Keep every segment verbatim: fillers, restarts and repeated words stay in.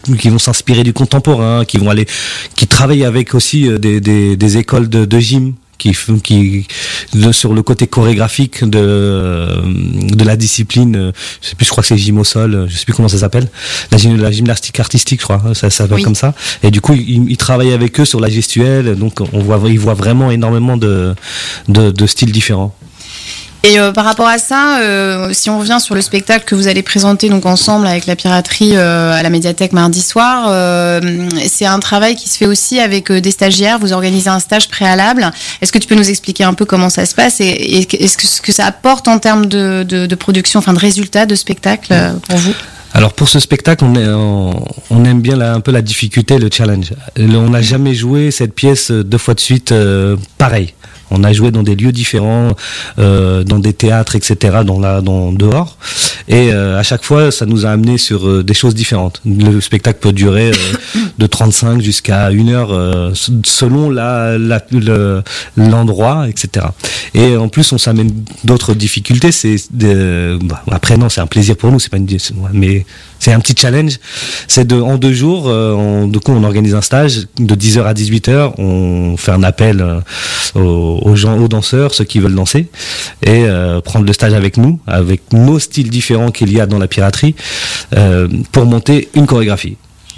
qui vont s'inspirer du contemporain, qui vont aller, qui travaillent avec aussi des des, des écoles de, de gym. Qui, qui de, sur le côté chorégraphique de de la discipline, je sais plus, je crois que c'est gym au sol, je sais plus comment ça s'appelle, la, la gymnastique artistique, je crois, ça, ça s'appelle oui. comme ça. Et du coup, ils il travaillent avec eux sur la gestuelle, donc on voit, ils voient vraiment énormément de de, de styles différents. Et euh, par rapport à ça, euh, si on revient sur le spectacle que vous allez présenter donc ensemble avec la piraterie euh, à la médiathèque mardi soir, euh, c'est un travail qui se fait aussi avec euh, des stagiaires. Vous organisez un stage préalable. Est-ce que tu peux nous expliquer un peu comment ça se passe et, et est-ce que ce que ça apporte en termes de, de, de production, enfin de résultats de spectacle euh, pour vous ? Alors pour ce spectacle, on, est, on, on aime bien la, un peu la difficulté, le challenge. On n'a jamais joué cette pièce deux fois de suite euh, pareil. On a joué dans des lieux différents, euh, dans des théâtres, et cetera, dans la, dans dehors. Et euh, à chaque fois, ça nous a amené sur euh, des choses différentes. Le spectacle peut durer euh, de trente-cinq jusqu'à une heure, euh, selon la, la, le, l'endroit, et cetera. Et en plus, on s'amène d'autres difficultés. C'est de, bah, après non, c'est un plaisir pour nous, c'est pas une, c'est, mais c'est un petit challenge. C'est de en deux jours, euh, on, du coup, on organise un stage de dix heures à dix-huit heures. On fait un appel euh, aux aux gens, aux danseurs, ceux qui veulent danser, et euh, prendre le stage avec nous, avec nos styles différents qu'il y a dans la piraterie, euh, pour monter une chorégraphie.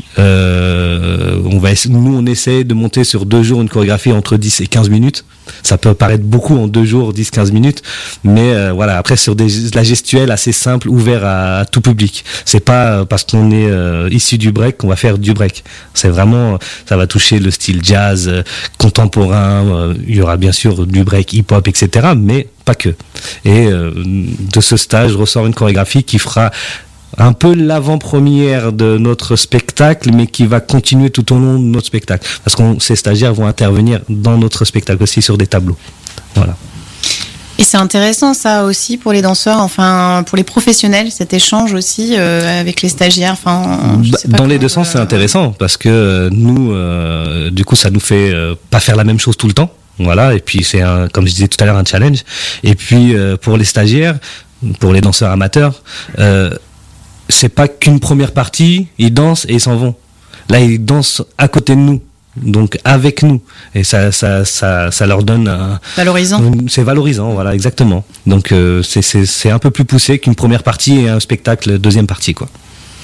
Euh, on va, nous, on essaie de monter sur deux jours une chorégraphie entre dix et quinze minutes. Ça peut paraître beaucoup en deux jours, dix à quinze minutes, mais euh, voilà. Après, sur des, la gestuelle assez simple, ouvert à, à tout public. C'est pas parce qu'on est euh, issu du break qu'on va faire du break. C'est vraiment, ça va toucher le style jazz, euh, contemporain. Euh, il y aura bien sûr du break, hip-hop, et cetera, mais pas que. Et euh, de ce stage ressort une chorégraphie qui fera un peu l'avant-première de notre spectacle, mais qui va continuer tout au long de notre spectacle. Parce que ces stagiaires vont intervenir dans notre spectacle aussi sur des tableaux. Voilà. Et c'est intéressant ça aussi pour les danseurs, enfin pour les professionnels, cet échange aussi euh, avec les stagiaires. Enfin, je sais pas dans les deux sens, euh... c'est intéressant parce que nous, euh, du coup, ça nous fait euh, pas faire la même chose tout le temps. Voilà. Et puis c'est un, comme je disais tout à l'heure, un challenge. Et puis euh, pour les stagiaires, pour les danseurs amateurs. Euh, c'est pas qu'une première partie, ils dansent et ils s'en vont. Là, ils dansent à côté de nous, donc avec nous, et ça, ça, ça, ça leur donne un valorisant. C'est valorisant, voilà, exactement. Donc euh, c'est, c'est, c'est un peu plus poussé qu'une première partie et un spectacle deuxième partie, quoi.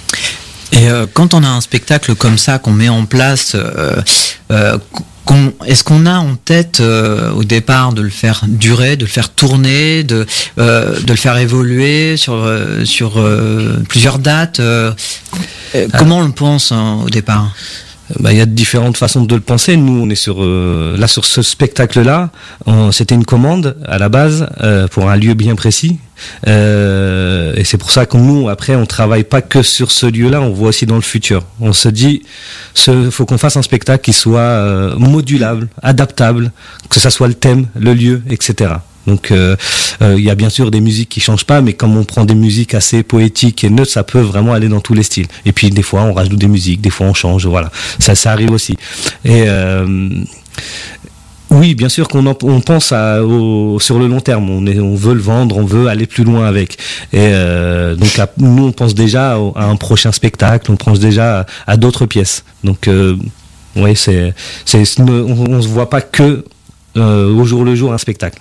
Et euh, quand on a un spectacle comme ça qu'on met en place, euh, euh, qu'on, est-ce qu'on a en tête euh, au départ de le faire durer, de le faire tourner, de euh, de le faire évoluer sur euh, sur euh, plusieurs dates euh, euh, Comment on le pense hein, au départ? Bah, il y a différentes façons de le penser. Nous, on est sur euh, là sur ce spectacle-là. On, c'était une commande à la base euh, pour un lieu bien précis. Euh, et c'est pour ça que nous, après, on travaille pas que sur ce lieu-là. On voit aussi dans le futur. On se dit, ce, faut qu'on fasse un spectacle qui soit euh, modulable, adaptable, que ça soit le thème, le lieu, et cetera. Donc, il euh, euh, y a bien sûr des musiques qui changent pas, mais comme on prend des musiques assez poétiques et neutres, ça peut vraiment aller dans tous les styles. Et puis des fois, on rajoute des musiques, des fois on change, voilà. Ça, ça arrive aussi. Et euh, oui, bien sûr qu'on en, on pense à, au, sur le long terme. On est, on veut le vendre, on veut aller plus loin avec. Et euh, donc, à, nous, on pense déjà à un prochain spectacle, on pense déjà à, à d'autres pièces. Donc, euh, oui, c'est, c'est, on, on se voit pas que euh, au jour le jour un spectacle.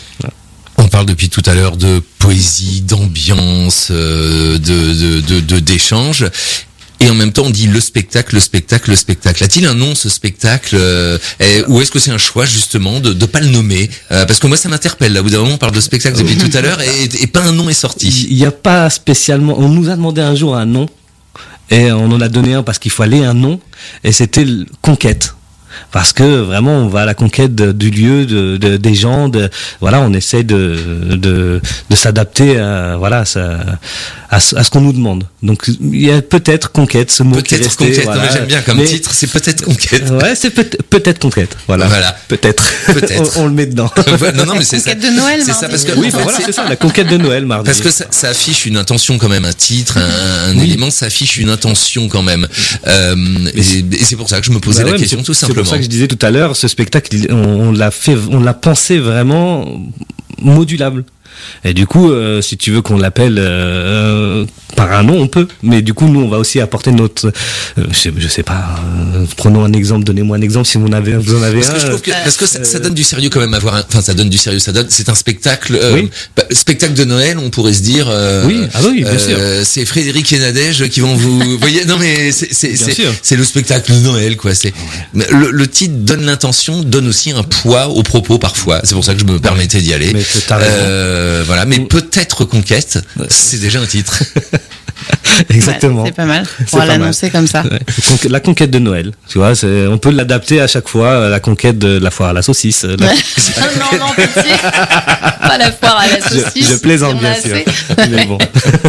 On parle depuis tout à l'heure de poésie, d'ambiance, euh, de, de, de, de, d'échange. Et en même temps, on dit le spectacle, le spectacle, le spectacle. A-t-il un nom, ce spectacle euh, et, ou est-ce que c'est un choix, justement, de ne pas le nommer euh, parce que moi, ça m'interpelle. Là, au bout d'un moment, on parle de spectacle depuis tout à l'heure et, et pas un nom est sorti. Il n'y a pas spécialement... On nous a demandé un jour un nom et on en a donné un parce qu'il fallait un nom et c'était Conquête. Parce que vraiment on va à la conquête de, du lieu, de, de, des gens, de, voilà, on essaie de, de, de s'adapter à, voilà, ça, à, à ce qu'on nous demande. Donc il y a peut-être conquête, ce mot peut-être qui est resté, conquête. Voilà. Non, mais j'aime bien comme mais, titre, c'est peut-être conquête. Ouais, c'est peut- peut-être conquête. Voilà. Voilà. Peut-être. Peut-être. on, on le met dedans. non, non, mais c'est conquête ça. de Noël, c'est ça parce que oui, en fait, voilà, c'est... c'est ça, la conquête de Noël, mardi. Parce que ça, ça affiche une intention quand même, un titre, un, un oui. élément, ça affiche une intention quand même. Euh, et, et c'est pour ça que je me posais bah ouais, la question, tout simplement. C'est pour ça que je disais tout à l'heure, ce spectacle, on, on l'a fait, on l'a pensé vraiment modulable. Et du coup, euh, si tu veux qu'on l'appelle euh, par un nom, on peut. Mais du coup, nous, on va aussi apporter notre... Euh, je, sais, je sais pas, euh, prenons un exemple, donnez-moi un exemple si vous en avez, vous en avez parce un. Que je trouve que, parce que ça, ça donne du sérieux quand même, avoir un, enfin ça donne du sérieux, ça donne, c'est un spectacle, euh, oui. bah, spectacle de Noël, on pourrait se dire... Euh, oui, ah oui, bien euh, sûr. C'est Frédéric et Nadège qui vont vous... voyez, non mais c'est, c'est, c'est, c'est le spectacle de Noël, quoi. C'est, ouais. le, le titre donne l'intention, donne aussi un poids aux propos parfois. C'est pour ça que je me permettais d'y aller. Mais euh, voilà, mais peut-être Conquête, c'est déjà un titre. Exactement. Ouais, c'est pas mal. On va l'annoncer comme ça. Ouais. La conquête de Noël, tu vois, c'est, on peut l'adapter à chaque fois. La conquête de la foire à la saucisse. La... non, non, pitié. Pas la foire à la saucisse. Je, je plaisante bien sûr. Mais bon.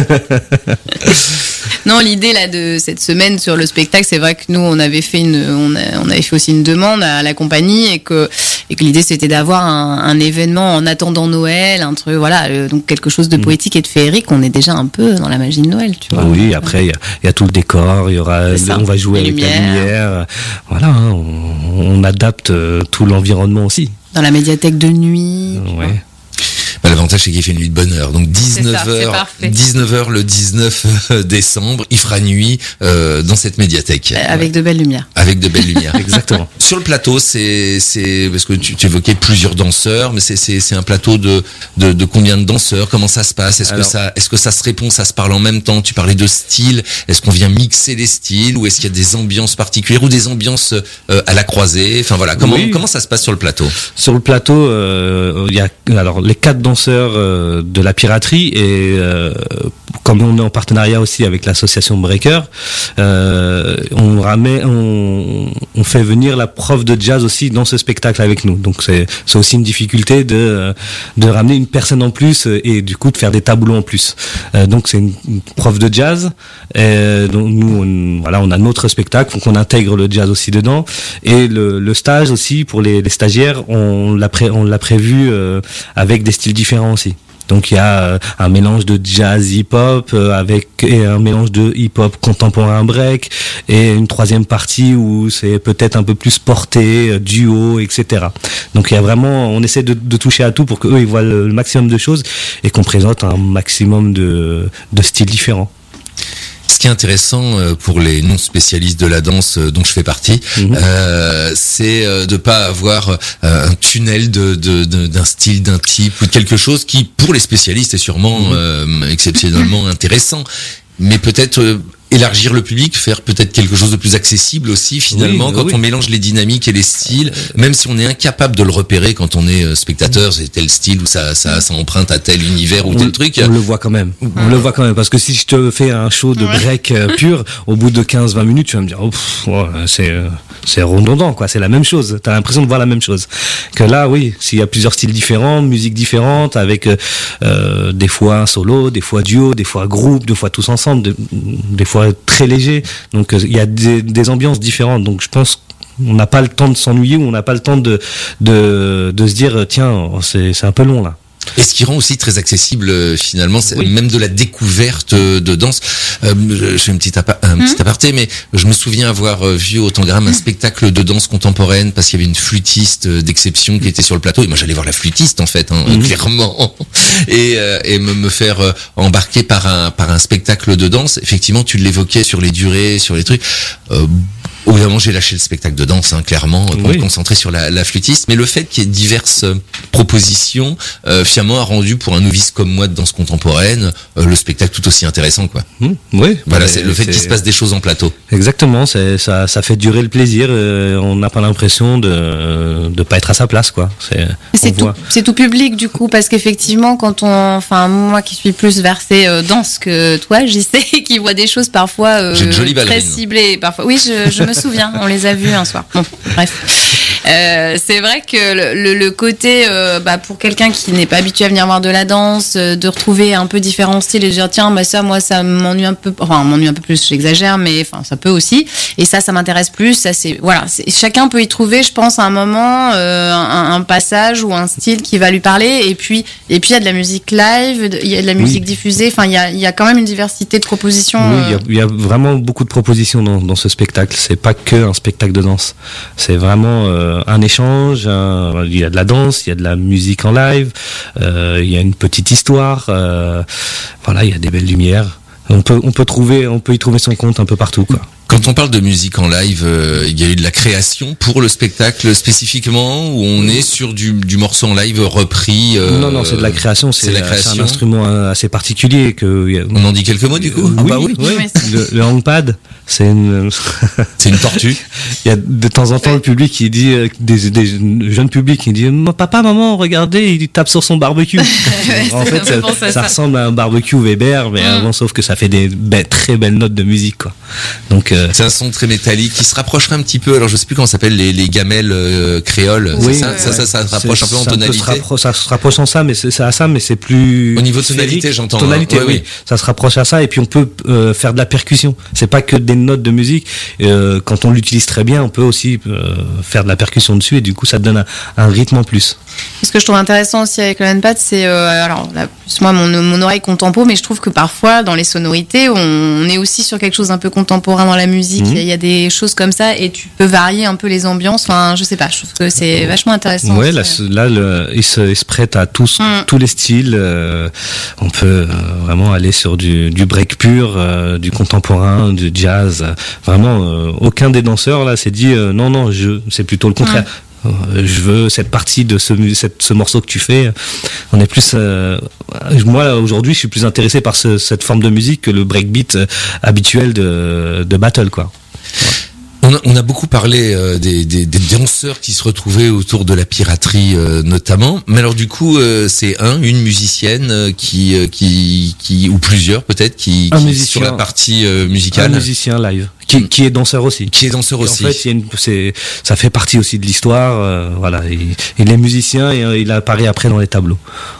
Non, l'idée là de cette semaine sur le spectacle, c'est vrai que nous on avait fait une, on, a, on avait fait aussi une demande à la compagnie et que et que l'idée c'était d'avoir un, un événement en attendant Noël, un truc voilà, euh, donc quelque chose de poétique et de féerique. On est déjà un peu dans la magie de Noël, tu vois. Oui, après il y, y a tout le décor, il y aura, ça, on va jouer avec lumière. la lumière, voilà, hein, on, on adapte euh, tout l'environnement aussi. Dans la médiathèque de nuit. Ouais. Bah, l'avantage, c'est qu'il fait une nuit de bonne heure. Donc, dix-neuf heures, dix-neuf heures le dix-neuf décembre, il fera nuit, euh, dans cette médiathèque. Euh, avec ouais. de belles lumières. Avec de belles lumières. Exactement. Sur le plateau, c'est, c'est, parce que tu, tu évoquais plusieurs danseurs, mais c'est, c'est, c'est un plateau de, de, de combien de danseurs? Comment ça se passe? Est-ce Alors, que ça, est-ce que ça se répond, ça se parle en même temps? Tu parlais de style. Est-ce qu'on vient mixer les styles ou est-ce qu'il y a des ambiances particulières ou des ambiances, euh, à la croisée? Enfin, voilà. Comment, oui. comment ça se passe sur le plateau? Sur le plateau, euh, il y a, alors, les quatre danseurs, euh, de la piraterie et euh, comme on est en partenariat aussi avec l'association Breaker, euh, on ramène, on, on fait venir la prof de jazz aussi dans ce spectacle avec nous. Donc c'est, c'est aussi une difficulté de de ramener une personne en plus et du coup de faire des tableaux en plus. Euh, donc c'est une, une prof de jazz. Et donc nous, on, voilà, on a notre spectacle, donc on intègre le jazz aussi dedans et le, le stage aussi pour les, les stagiaires, on l'a pré, on l'a prévu euh, avec des styles différents aussi. Donc il y a euh, un mélange de jazz hip-hop euh, avec et un mélange de hip-hop contemporain break et une troisième partie où c'est peut-être un peu plus porté, euh, duo, et cetera. Donc il y a vraiment, on essaie de, de toucher à tout pour qu'eux ils voient le, le maximum de choses et qu'on présente un maximum de, de styles différents. Ce qui est intéressant pour les non spécialistes de la danse dont je fais partie, mmh. euh, c'est de pas avoir un tunnel de, de, de d'un style, d'un type ou de quelque chose qui, pour les spécialistes, est sûrement mmh. euh, exceptionnellement intéressant, mais peut-être euh, élargir le public, faire peut-être quelque chose de plus accessible aussi finalement, oui, quand oui. on mélange les dynamiques et les styles, même si on est incapable de le repérer quand on est spectateur, c'est tel style ou ça, ça, ça emprunte à tel univers ou on, tel truc. On le voit quand même. Mmh. On le voit quand même parce que si je te fais un show de break euh, pur, au bout de quinze vingt minutes, tu vas me dire, oh, pff, ouais, c'est euh, c'est redondant quoi, c'est la même chose. T'as l'impression de voir la même chose. Que là, oui, s'il y a plusieurs styles différents, musiques différentes, avec euh, des fois un solo, des fois duo, des fois groupe, des fois tous ensemble, des, des fois très léger, donc il y a des, des ambiances différentes, donc je pense qu'on n'a pas le temps de s'ennuyer ou on n'a pas le temps de, de, de se dire tiens c'est, c'est un peu long là. Et ce qui rend aussi très accessible euh, finalement, c'est oui. même de la découverte de danse. Euh, je fais une petite apa- un mmh. petit aparté, mais je me souviens avoir vu au Tangram un spectacle de danse contemporaine parce qu'il y avait une flûtiste d'exception qui était sur le plateau. Et moi, j'allais voir la flûtiste en fait, hein, mmh. clairement, et, euh, et me, me faire embarquer par un par un spectacle de danse. Effectivement, tu l'évoquais sur les durées, sur les trucs. Euh, Au bout d'un moment, j'ai lâché le spectacle de danse, hein, clairement, pour oui. me concentrer sur la, la flûtiste. Mais le fait qu'il y ait diverses propositions, euh, finalement, a rendu pour un novice comme moi de danse contemporaine euh, le spectacle tout aussi intéressant, quoi. Mmh, oui. Voilà, c'est le fait c'est... qu'il se passe des choses en plateau. Exactement, c'est ça, ça fait durer le plaisir. Euh, on n'a pas l'impression de de pas être à sa place, quoi. C'est, c'est tout, voit. c'est tout public du coup, parce qu'effectivement, quand on, enfin moi qui suis plus versée euh, danse que toi, j'y sais, qui voit des choses parfois euh, J'ai une jolie très ciblées, parfois. Oui, je, je me souviens, on les a vus un soir. Bon, bref. Euh, c'est vrai que le, le, le côté, euh, bah, pour quelqu'un qui n'est pas habitué à venir voir de la danse, euh, de retrouver un peu différents styles et de dire tiens, bah ça, moi, ça m'ennuie un peu, enfin, m'ennuie un peu plus, j'exagère, mais enfin, ça peut aussi. Et ça, ça m'intéresse plus. Ça, c'est voilà, c'est, chacun peut y trouver, je pense, à un moment, euh, un, un passage ou un style qui va lui parler. Et puis, et puis, il y a de la musique live, il y a de la musique oui. diffusée. Enfin, il y a, il y a quand même une diversité de propositions. Oui, il y a, il y a vraiment beaucoup de propositions dans, dans ce spectacle. C'est pas que un spectacle de danse. C'est vraiment euh, euh, un échange, un, il y a de la danse, il y a de la musique en live, euh, il y a une petite histoire, euh, voilà, il y a des belles lumières. On peut, on peut trouver, on peut y trouver son compte un peu partout, quoi. Quand on parle de musique en live, euh, il y a eu de la création pour le spectacle spécifiquement, où on est sur du, du morceau en live repris. Euh, non, non, c'est de la création. C'est, c'est la c'est création. un instrument assez particulier que. On en dit quelques mots du coup. Oui, Ah bah oui. oui. Oui, Le, le handpad, c'est une. C'est une tortue. Il y a de temps en temps le public qui dit, euh, des, des jeunes publics qui dit, papa, maman, regardez, il tape sur son barbecue. En fait, ça, ça, ça ressemble à un barbecue Weber, mais Mm. avant, sauf que ça fait des be- très belles notes de musique, quoi. Donc. Euh, C'est un son très métallique qui se rapprocherait un petit peu. Alors je sais plus comment ça s'appelle les, les gamelles euh, créoles. Oui, c'est ça, ouais, ça, ça, ça se rapproche c'est- un peu en ça tonalité. Se rappro- ça se rapproche en ça, mais c'est, c'est à ça, mais c'est plus. Au niveau de tonalité, sphérique. j'entends, Tonalité, hein. Ouais, oui. oui. Ça se rapproche à ça, et puis on peut euh, faire de la percussion. C'est pas que des notes de musique. Euh, quand on l'utilise très bien, on peut aussi euh, faire de la percussion dessus, et du coup, ça donne un, un rythme en plus. Ce que je trouve intéressant aussi avec le handpad, c'est euh, alors là, plus moi mon, mon oreille contempo, mais je trouve que parfois dans les sonorités, on, on est aussi sur quelque chose un peu contemporain dans la musique. Il Mhm. y, a- il y a des choses comme ça, et tu peux varier un peu les ambiances. Enfin, je sais pas, je trouve que c'est vachement intéressant. Ouais, aussi. là, là le, il, se, il se prête à tous, Mm. tous les styles. Euh, on peut euh, vraiment aller sur du, du break pur, euh, du contemporain, du jazz. Vraiment, euh, aucun des danseurs là s'est dit euh, non, non, je, c'est plutôt le contraire. Euh, Je veux cette partie de ce, mu- cette, ce morceau que tu fais. On est plus, euh, moi aujourd'hui, je suis plus intéressé par ce, cette forme de musique que le breakbeat euh, habituel de, de battle, quoi. On a, on a beaucoup parlé euh, des, des, des danseurs qui se retrouvaient autour de la piraterie euh, notamment. Mais alors du coup, euh, c'est un, une musicienne euh, qui, euh, qui, qui, ou plusieurs peut-être, qui, Un qui musicien. sur la partie euh, Un musicale, musicien live qui, qui est danseur aussi. qui est danseur Et aussi. En fait, il y a une, c'est, ça fait partie aussi de l'histoire. Euh, voilà, il, il est musicien et euh, il apparaît après dans les tableaux.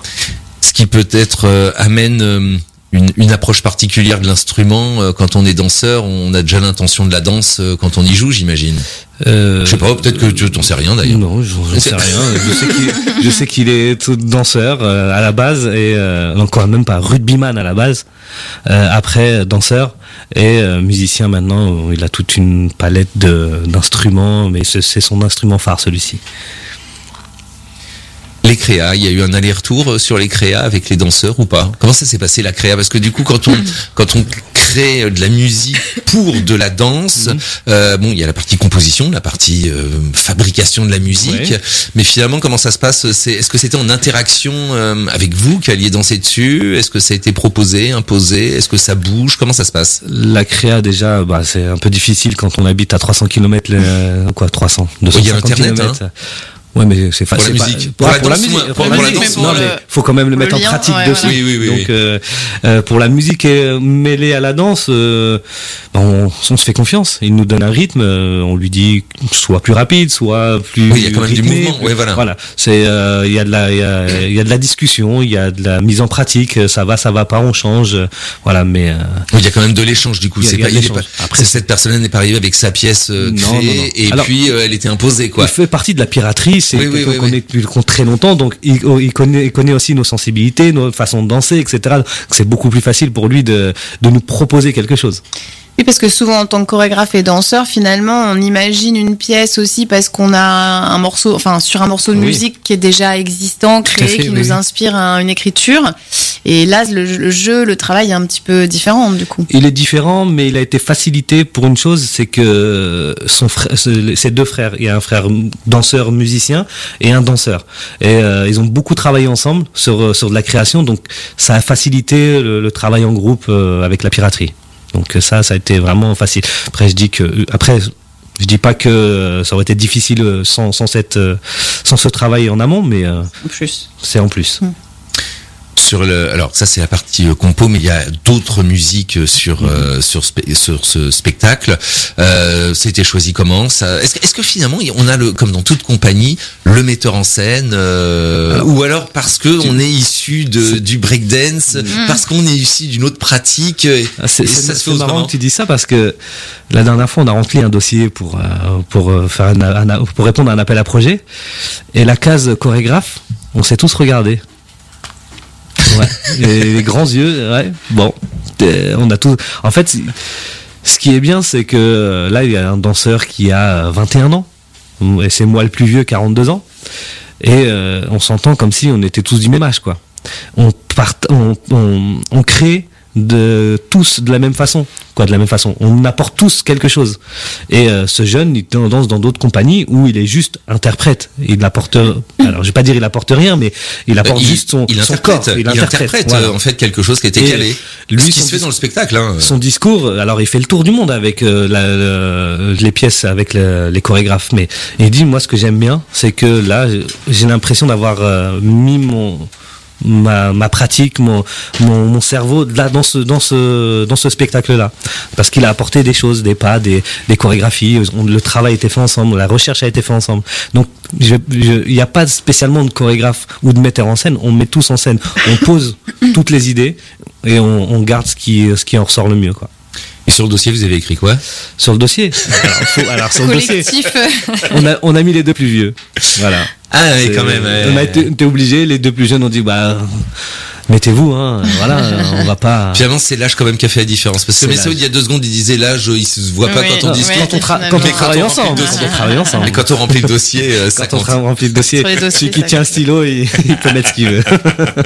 Ce qui peut-être euh, amène euh, une, une approche particulière de l'instrument. Euh, quand on est danseur, on a déjà l'intention de la danse euh, quand on y joue, j'imagine. Euh, Je sais pas, peut-être que tu t'en sais rien d'ailleurs. Non, j'en j'en sais rien. Je sais qu'il, je sais qu'il est tout danseur euh, à la base et euh, encore même pas rugbyman à la base. Euh, après danseur et euh, musicien maintenant. Il a toute une palette de, d'instruments, mais c'est, c'est son instrument phare celui-ci. Les créas, il y a eu un aller-retour sur les créas avec les danseurs ou pas? Comment ça s'est passé la créa? Parce que du coup, quand on quand on crée de la musique pour de la danse, Mhm. euh, bon, il y a la partie composition, la partie euh, fabrication de la musique, Ouais. mais finalement, comment ça se passe? C'est, est-ce que c'était en interaction euh, avec vous qui alliez danser dessus? Est-ce que ça a été proposé, imposé? Est-ce que ça bouge? Comment ça se passe? La créa déjà, bah, c'est un peu difficile quand on habite à trois cents kilomètres, euh, quoi, trois cents, deux cent Il y a cinquante Internet, kilomètres. Ouais, mais c'est Pour la facile. musique. Pour, Pour la pour la danse, musique. moi, Pour pour la la musique. danse, Non, pour mais le- faut quand même le le mettre en lien, pratique ouais, dessus. voilà. Oui, oui, oui, Donc, oui. euh, euh, pour la musique euh, mêlée à la danse, euh, on, on se fait confiance. Il nous donne un rythme. euh, on lui dit soit plus rapide, soit plus. Oui, il y a quand même du rythmé. mouvement. Ouais, voilà. Voilà. C'est, euh, il y a de la, il y a, il y a de la discussion, il y a de la mise en pratique. Ça va, ça va pas, on change. euh, Voilà, mais. euh, Oui, il y a quand même de l'échange du coup. Il y a- C'est il y a pas, de il est l'échange. pas- Après, c'est cette personne n'est pas arrivée avec sa pièce euh, Non, créée non, non. et Alors, puis euh, elle était imposée quoi. Il fait partie de la piraterie, c'est Oui, oui, quelqu'un oui, qu'on oui. est depuis très longtemps, donc il, il connaît, il connaît aussi nos sensibilités, nos façons de danser, et cetera. Donc c'est beaucoup plus facile pour lui de, de nous proposer quelque chose. Oui, parce que souvent en tant que chorégraphe et danseur, finalement, on imagine une pièce aussi parce qu'on a un morceau, enfin sur un morceau de Oui. musique qui est déjà existant, Tout à créé, fait, qui oui, nous oui. inspire un- une écriture. Et là, le, le jeu, le travail est un petit peu différent du coup. Il est différent, mais il a été facilité pour une chose, c'est que son frère, ses deux frères, il y a un frère danseur musicien et un danseur, et euh, ils ont beaucoup travaillé ensemble sur sur de la création, donc ça a facilité le, le travail en groupe euh, avec la piraterie. Donc ça, ça a été vraiment facile. Après, je dis que après. Je dis pas que ça aurait été difficile sans, sans, cette, sans ce travail en amont, mais euh, En plus. c'est en plus. Sur le, alors ça c'est la partie euh, compo, mais il y a d'autres musiques sur euh, sur, spe- sur ce spectacle. Euh, C'était choisi comment ça? Est-ce que, est-ce que finalement on a le, comme dans toute compagnie, le metteur en scène, euh, Alors, ou alors parce que on est issu de du breakdance, parce qu'on est issu d'une autre pratique, et, Ah, C'est, et c'est- ça se fait c'est marrant autrement. que tu dis ça parce que la dernière fois on a rempli un dossier pour euh, pour euh, faire un, un- pour répondre à un appel à projet, et la case chorégraphe, on s'est tous regardés. Ouais, les, les grands yeux, ouais. Bon, euh, on a tous. En fait, ce qui est bien, c'est que euh, là il y a un danseur qui a vingt et un ans. et c'est moi le plus vieux, quarante-deux ans, et euh, on s'entend comme si on était tous du même âge, quoi. On, part, on, on, on crée de tous de la même façon, quoi, de la même façon. On apporte tous quelque chose. Et euh, ce jeune, il danse dans d'autres compagnies où il est juste interprète. Il apporte, alors je vais pas dire il apporte rien, mais il apporte il, juste son, il son interprète, corps. Il, il interprète, interprète voilà. euh, en fait quelque chose qui était et calé. Lui, ce qui se fait dans le spectacle. Hein. Son discours, alors il fait le tour du monde avec euh, la, le, les pièces, avec le, les chorégraphes. Mais il dit, moi, ce que j'aime bien, c'est que là, j'ai l'impression d'avoir euh, mis mon Ma, ma pratique, mon, mon, mon cerveau là dans ce dans ce dans ce spectacle là, parce qu'il a apporté des choses, des pas, des, des chorégraphies. On, le travail a été fait ensemble, la recherche a été fait ensemble. Donc il n'y a pas spécialement de chorégraphe ou de metteur en scène. On met tous en scène, on pose toutes les idées et on, on garde ce qui ce qui en ressort le mieux, quoi. Et sur le dossier, vous avez écrit quoi? Sur le dossier, alors, faut, alors sur le dossier, on a on a mis les deux plus vieux. Voilà. Ah oui, quand même. Ouais. On a été, été obligé. Les deux plus jeunes ont dit bah mettez-vous, hein. Voilà, on va pas. Finalement, c'est l'âge quand même qui a fait la différence. Parce que mais ça, il y a deux secondes, il disait l'âge, il se voit pas oui, quand on non, discute. Oui, quand on, tra- quand on travaille ensemble. Quand on travaille ensemble. Mais quand on remplit le dossier, euh, quand on tra- remplit le dossier, dossiers, celui qui tient un stylo, il, il peut mettre ce qu'il veut.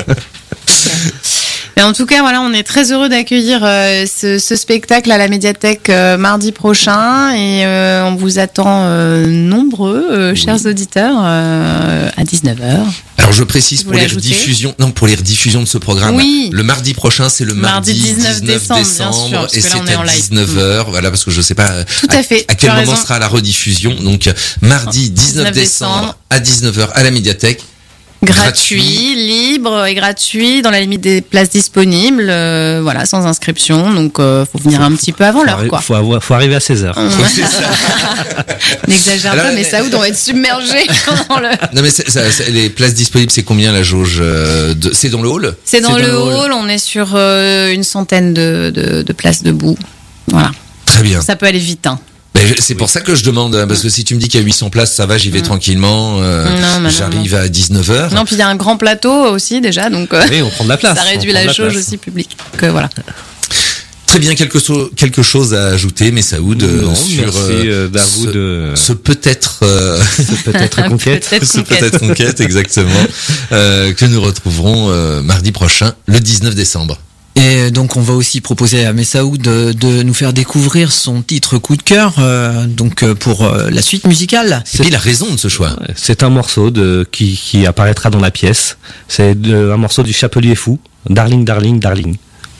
Mais en tout cas, voilà, on est très heureux d'accueillir euh, ce, ce spectacle à la médiathèque euh, mardi prochain et euh, on vous attend euh, nombreux, euh, oui. chers auditeurs, euh, à dix-neuf heures. Alors je précise pour les rediffusions, non pour les rediffusions de ce programme. Oui. Le mardi prochain, c'est le mardi, mardi dix-neuf décembre, décembre bien sûr, et c'est à dix-neuf heures. Voilà, parce que je sais pas Tout à, fait. à, à quel moment raison. sera la rediffusion. Donc mardi dix-neuf décembre à dix-neuf heures à la médiathèque. Gratuit, gratuit, libre et gratuit dans la limite des places disponibles, euh, voilà, sans inscription. Donc, euh, faut venir faut, un petit peu avant l'heure, quoi. Faut, avoir, faut arriver à seize heures. N'exagère pas, mais ça où on va être submergé dans le. Non, mais c'est, ça, c'est, les places disponibles, c'est combien la jauge de... C'est dans le hall? C'est dans, c'est dans le, le hall. hall. On est sur euh, une centaine de, de, de places debout. Voilà. Très bien. Ça peut aller vite, hein. C'est pour ça que je demande, parce que si tu me dis qu'il y a huit cents places, ça va, j'y vais mmh. tranquillement, euh, non, j'arrive non, non. à dix-neuf heures. Non, puis il y a un grand plateau aussi déjà, donc euh, oui, on prend de la place. Ça réduit la, la jauge aussi publique. Donc, voilà. Très bien, quelque, so- quelque chose à ajouter, Messaoud, non, sur merci, euh, ce, de... ce peut-être, euh, ce peut-être conquête, peut-être ce peut-être conquête, exactement, euh, que nous retrouverons euh, mardi prochain, le dix-neuf décembre. Et donc on va aussi proposer à Messaoud de, de nous faire découvrir son titre coup de cœur, euh, donc pour euh, la suite musicale. Et puis la raison de ce choix. C'est un morceau de qui, qui apparaîtra dans la pièce. C'est de, un morceau du Chapelier Fou, Darling, Darling, Darling.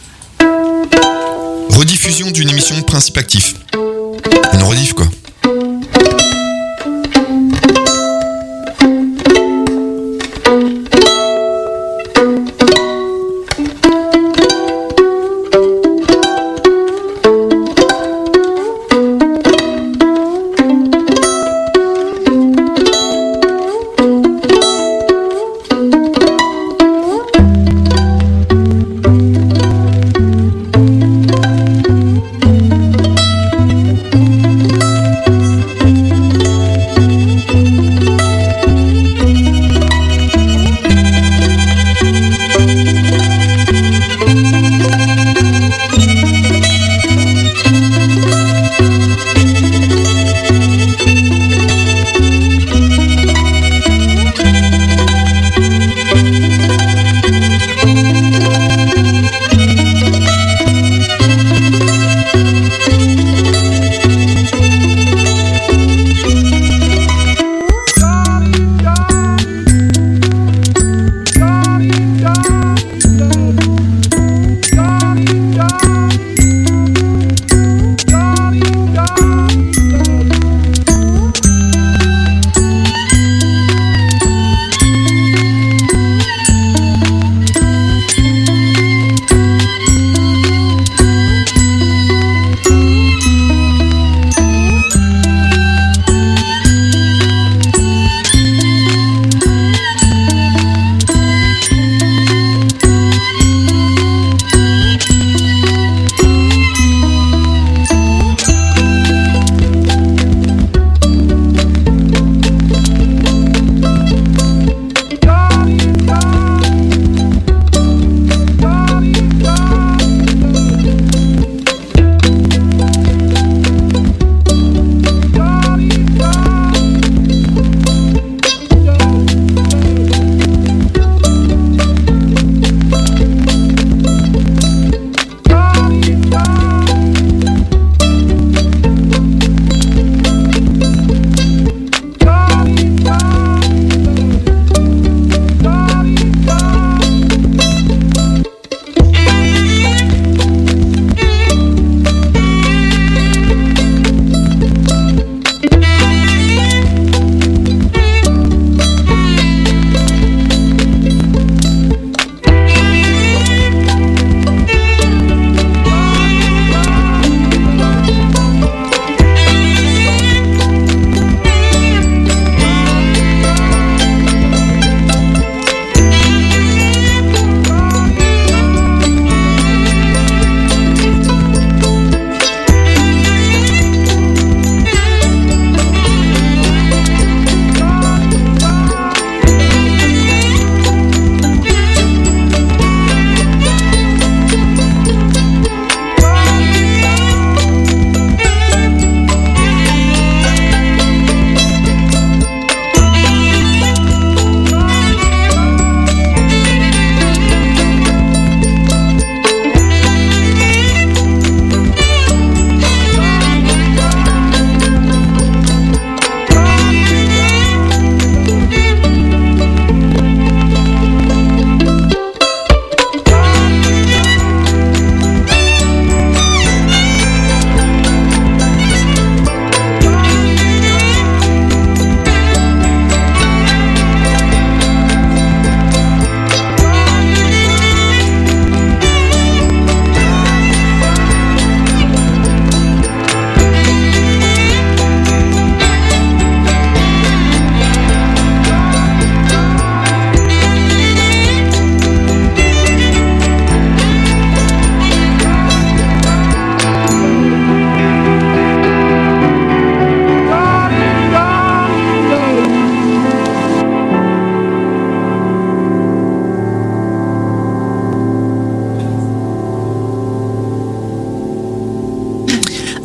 Rediffusion d'une émission de Principe Actif. Une rediff quoi.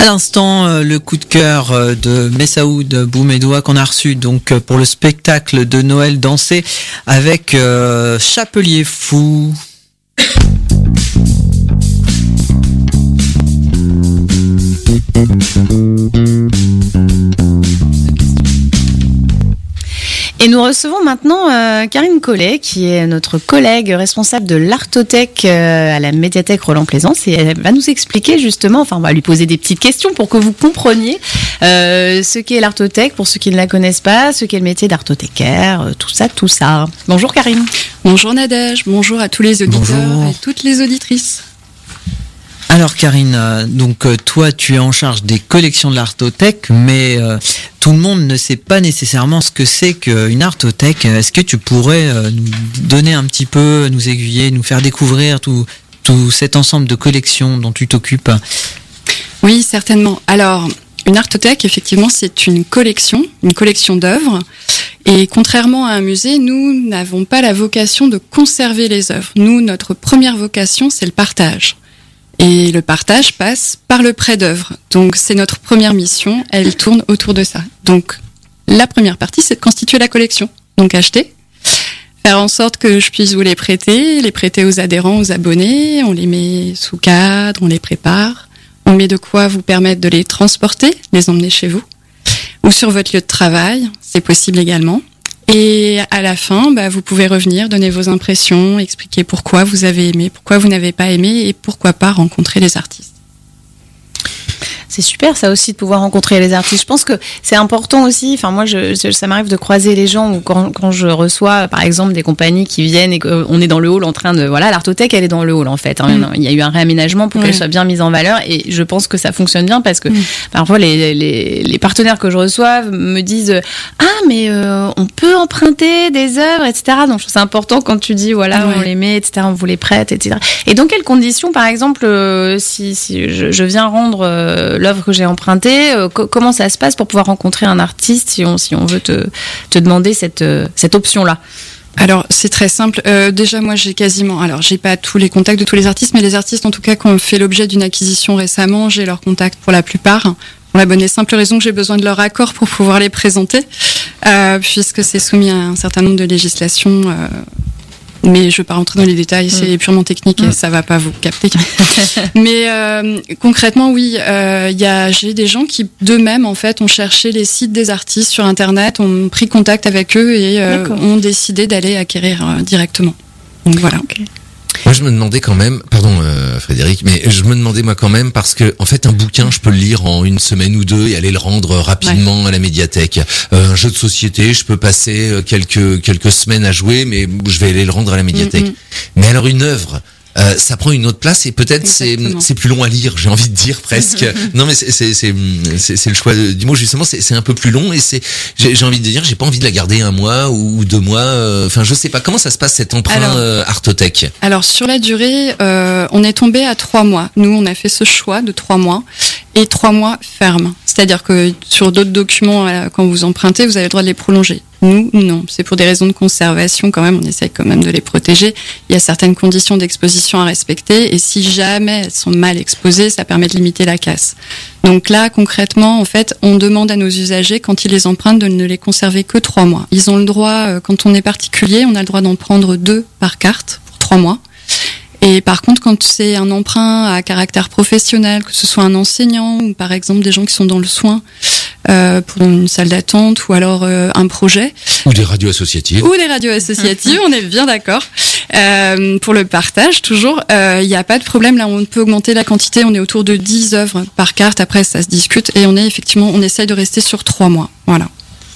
À l'instant, euh, le coup de cœur euh, de Messaoud Boumedoua qu'on a reçu donc euh, pour le spectacle de Noël dansé avec euh, Chapelier Fou. Et nous recevons maintenant euh, Karine Collet, qui est notre collègue responsable de l'Artothèque euh, à la médiathèque Roland-Plaisance, et elle va nous expliquer justement, enfin on va lui poser des petites questions pour que vous compreniez euh, ce qu'est l'Artothèque, pour ceux qui ne la connaissent pas, ce qu'est le métier d'artothécaire, euh, tout ça, tout ça. Bonjour Karine. Bonjour Nadège, bonjour à tous les auditeurs Bonjour. et toutes les auditrices. Alors Karine, euh, donc euh, toi tu es en charge des collections de l'Artothèque, mais euh, tout le monde ne sait pas nécessairement ce que c'est qu'une Artothèque. Est-ce que tu pourrais euh, nous donner un petit peu, nous aiguiller, nous faire découvrir tout, tout cet ensemble de collections dont tu t'occupes? Oui, certainement. Alors, une Artothèque, effectivement, c'est une collection, une collection d'œuvres. Et contrairement à un musée, nous n'avons pas la vocation de conserver les œuvres. Nous, notre première vocation, c'est le partage. Et le partage passe par le prêt d'œuvres. Donc, c'est notre première mission. Elle tourne autour de ça. Donc, la première partie, c'est de constituer la collection. Donc, acheter, faire en sorte que je puisse vous les prêter, les prêter aux adhérents, aux abonnés. On les met sous cadre, on les prépare. On met de quoi vous permettre de les transporter, les emmener chez vous. Ou sur votre lieu de travail, c'est possible également. Et à la fin, bah, vous pouvez revenir, donner vos impressions, expliquer pourquoi vous avez aimé, pourquoi vous n'avez pas aimé et pourquoi pas rencontrer les artistes. C'est super ça aussi de pouvoir rencontrer les artistes. Je pense que c'est important aussi. Enfin moi, je, ça m'arrive de croiser les gens ou quand, quand je reçois, par exemple, des compagnies qui viennent et qu'on est dans le hall en train de voilà, l'Artothèque, elle est dans le hall en fait. Hein. Mm. Il y a eu un réaménagement pour mm. qu'elle soit bien mise en valeur et je pense que ça fonctionne bien parce que mm. parfois les, les, les partenaires que je reçois me disent ah mais euh, on peut emprunter des œuvres, et cetera. Donc je trouve c'est important quand tu dis voilà ouais. on les met, et cetera. On vous les prête, et cetera. Et dans quelles conditions, par exemple, euh, si, si je, je viens rendre euh, l'œuvre que j'ai empruntée, euh, co- comment ça se passe pour pouvoir rencontrer un artiste si on, si on veut te, te demander cette, euh, cette option-là? Alors c'est très simple. Euh, déjà moi j'ai quasiment, alors j'ai pas tous les contacts de tous les artistes, mais les artistes en tout cas qui ont fait l'objet d'une acquisition récemment, j'ai leurs contacts pour la plupart. Pour la bonne et simple raison que j'ai besoin de leur accord pour pouvoir les présenter, euh, puisque c'est soumis à un certain nombre de législations. Euh, mais je ne vais pas rentrer dans les détails, c'est mmh. purement technique et mmh. ça ne va pas vous capter. Mais euh, concrètement, oui, euh, y a, j'ai des gens qui, d'eux-mêmes, en fait, ont cherché les sites des artistes sur Internet, ont pris contact avec eux et euh, ont décidé d'aller acquérir euh, directement. Donc voilà. Okay. Moi, je me demandais quand même, pardon euh, Frédéric, mais je me demandais moi quand même parce que en fait un bouquin, je peux le lire en une semaine ou deux et aller le rendre rapidement ouais. à la médiathèque. Euh, un jeu de société, je peux passer quelques quelques semaines à jouer, mais je vais aller le rendre à la médiathèque. Mm-hmm. Mais alors une œuvre. Euh, ça prend une autre place et peut-être c'est, c'est plus long à lire, j'ai envie de dire presque. Non mais c'est, c'est, c'est, c'est, c'est le choix du mot justement, c'est, c'est un peu plus long et c'est, j'ai, j'ai envie de dire, j'ai pas envie de la garder un mois ou deux mois. Euh, enfin, je sais pas comment ça se passe cet emprunt alors, euh, Artothèque. Alors sur la durée, euh, on est tombé à trois mois. Nous, on a fait ce choix de trois mois et trois mois fermes. C'est-à-dire que sur d'autres documents, euh, quand vous empruntez, vous avez le droit de les prolonger. Nous, non. C'est pour des raisons de conservation quand même. On essaie quand même de les protéger. Il y a certaines conditions d'exposition à respecter. Et si jamais elles sont mal exposées, ça permet de limiter la casse. Donc là, concrètement, en fait, on demande à nos usagers, quand ils les empruntent, de ne les conserver que trois mois. Ils ont le droit, quand on est particulier, on a le droit d'en prendre deux par carte pour trois mois. Et par contre, quand c'est un emprunt à caractère professionnel, que ce soit un enseignant ou par exemple des gens qui sont dans le soin, euh, pour une salle d'attente ou alors euh, un projet. Ou des radios associatives. Ou des radios associatives, on est bien d'accord. Euh, pour le partage, toujours, il euh, n'y a pas de problème. Là, on peut augmenter la quantité. On est autour de dix œuvres par carte. Après, ça se discute. Et on est effectivement, on essaye de rester sur trois mois. Voilà.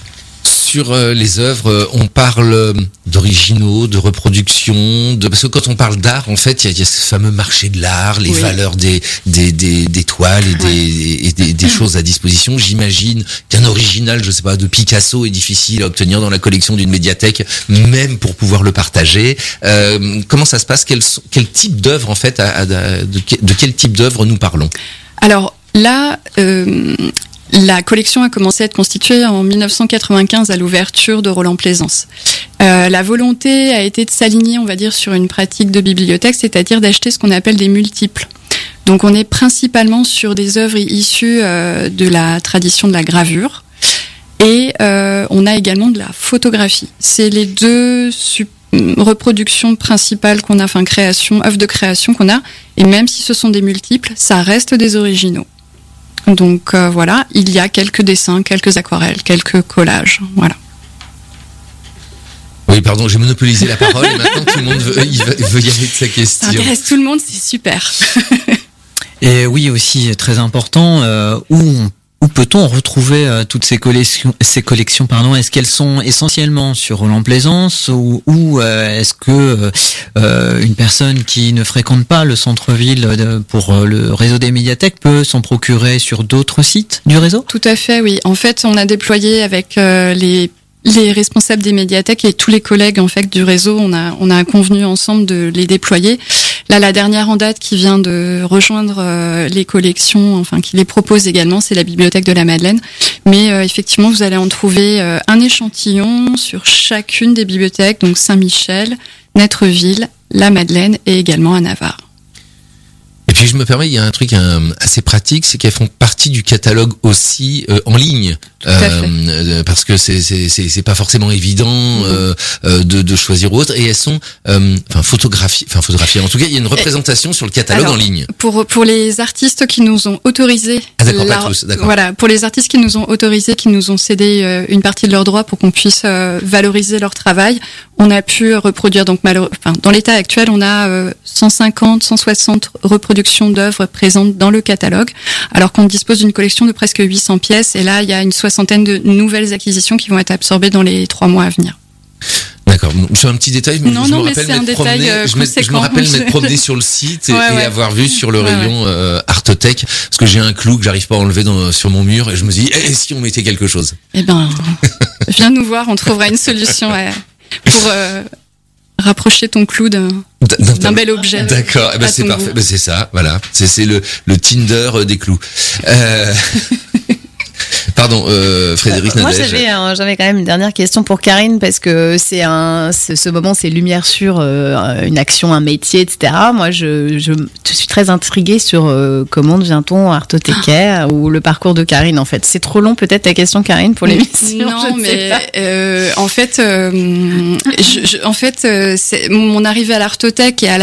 Sur euh, les œuvres, on parle d'originaux, de reproduction, de parce que quand on parle d'art, en fait, il y, y a ce fameux marché de l'art, les oui. valeurs des des des, des toiles et des ouais. et des, des mmh. choses à disposition. J'imagine qu'un original, je sais pas, de Picasso est difficile à obtenir dans la collection d'une médiathèque, même pour pouvoir le partager. Euh, comment ça se passe? Quel quel type d'œuvre en fait, à, à, de, de quel type d'œuvre nous parlons? Alors là. Euh... La collection a commencé à être constituée en dix-neuf cent quatre-vingt-quinze à l'ouverture de Roland-Plaisance. Euh, la volonté a été de s'aligner, on va dire, sur une pratique de bibliothèque, c'est-à-dire d'acheter ce qu'on appelle des multiples. Donc on est principalement sur des œuvres issues euh, de la tradition de la gravure et euh, on a également de la photographie. C'est les deux sup- reproductions principales qu'on a, enfin création, œuvres de création qu'on a, et même si ce sont des multiples, ça reste des originaux. Donc euh, voilà, il y a quelques dessins, quelques aquarelles, quelques collages, voilà. Oui, pardon, j'ai monopolisé la parole et maintenant tout le monde veut, il veut, veut y aller de sa question. Ça intéresse tout le monde, c'est super. Et oui, aussi très important, euh, où, on, où peut-on retrouver euh, toutes ces collections, ces collections, pardon, est-ce qu'elles sont essentiellement sur Roland-Plaisance ou, ou euh, est-ce que euh, une personne qui ne fréquente pas le centre-ville de, pour euh, le réseau des médiathèques peut s'en procurer sur d'autres sites du réseau ? Tout à fait, oui. En fait, on a déployé avec euh, les les responsables des médiathèques et tous les collègues en fait du réseau, on a on a convenu ensemble de les déployer. Là, la dernière en date qui vient de rejoindre euh, les collections, enfin qui les propose également, c'est la Bibliothèque de la Madeleine. Mais euh, effectivement, vous allez en trouver euh, un échantillon sur chacune des bibliothèques, donc Saint-Michel, Netreville, la Madeleine et également à Navarre. Et puis je me permets, il y a un truc un, assez pratique, c'est qu'elles font partie du catalogue aussi euh, en ligne, euh, parce que c'est c'est c'est c'est pas forcément évident mmh. euh, euh, de de choisir autre, et elles sont euh, enfin photographiées, enfin photographiées. En tout cas, il y a une représentation et, sur le catalogue alors, en ligne. Pour pour les artistes qui nous ont autorisé, ah d'accord, la, pas tous, d'accord. Voilà, pour les artistes qui nous ont autorisé, qui nous ont cédé euh, une partie de leurs droits pour qu'on puisse euh, valoriser leur travail, on a pu reproduire donc malheureux, enfin dans l'état actuel, on a euh, cent cinquante, cent soixante reproductions d'œuvres présentes dans le catalogue, alors qu'on dispose d'une collection de presque huit cents pièces, et là il y a une soixantaine de nouvelles acquisitions qui vont être absorbées dans les trois mois à venir. D'accord. C'est un petit détail, mais non, je, non, me mais rappelle m'être promené, euh, je, je me rappelle m'être promené sur le site et, ouais, ouais. et avoir vu sur le ouais, rayon ouais. euh, Artothèque, parce que j'ai un clou que j'arrive pas à enlever dans, sur mon mur, et je me dis, eh, si on mettait quelque chose. Eh ben, viens nous voir, on trouvera une solution ouais, pour euh, rapprocher ton clou d'un, d'un, d'un bel objet. D'accord, eh ben c'est parfait, ben c'est ça, voilà, c'est, c'est le, le Tinder des clous. Euh... Pardon, euh, Frédéric euh, Nadège. Moi, j'avais, un, j'avais quand même une dernière question pour Karine, parce que c'est un, c'est, ce moment, c'est lumière sur euh, une action, un métier, et cetera. Moi, je, je, je suis très intriguée sur euh, comment devient-on artothécaire, ou le parcours de Karine, en fait. C'est trop long, peut-être, ta question, Karine, pour l'émission. Non, mais euh, en fait, euh, je, je, en fait, euh, c'est, mon arrivée à l'artothèque et à